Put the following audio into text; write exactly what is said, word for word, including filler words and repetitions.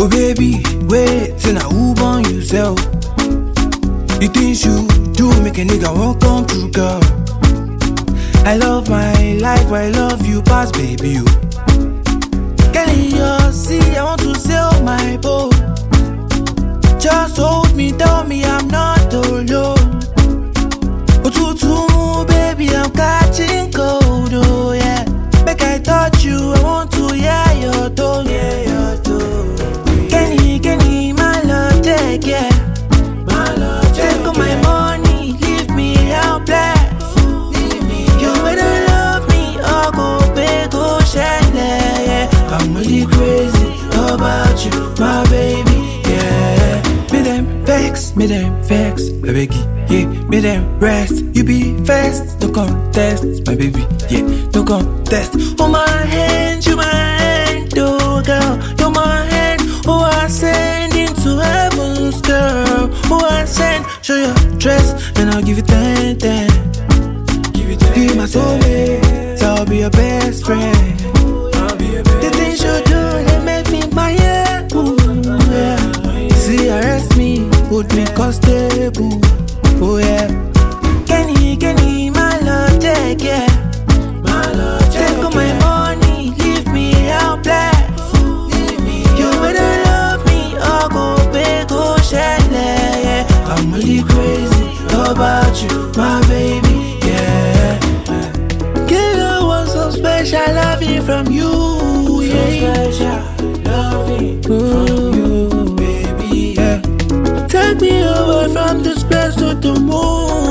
Oh baby, wait till I who born you sell. The things you do make a nigga won't come true, girl. I love my life, I love you past baby you. Can you see I want to sail my boat? Just hold me, tell me I'm not alone. Oh tutu, baby, I'm catching cold, oh yeah. Make I touch you, I want to hear your tone, yeah, your tone. Kenny, Kenny, my love, take care. My love, take all my money, leave me helpless. You better love me or go big, go share, yeah. I'm really crazy about you, my baby, yeah. Me them vex, me them vex, my baby, yeah. Me them rest, you be fast, no contest, my baby, yeah. No contest. Oh my hand, you my hand, oh girl, you're my hand. Oh I send into heavens, girl. Oh I send, show your dress, and I'll give you ten, ten. Give you ten, be my soulmate, so I'll be your best friend. I'll be your best the things you do, they make me my yeah. Ooh, yeah. See, arrest me, put me constable. Oh yeah. Kenny, Kenny, my love, take care. My love, take all my money, leave me helpless. You better love me or go big, go share, yeah. I'm really crazy about you, my baby, yeah. Girl, I want some special loving from you, yeah. So special loving from you, baby, yeah. Take me over from this place to the moon.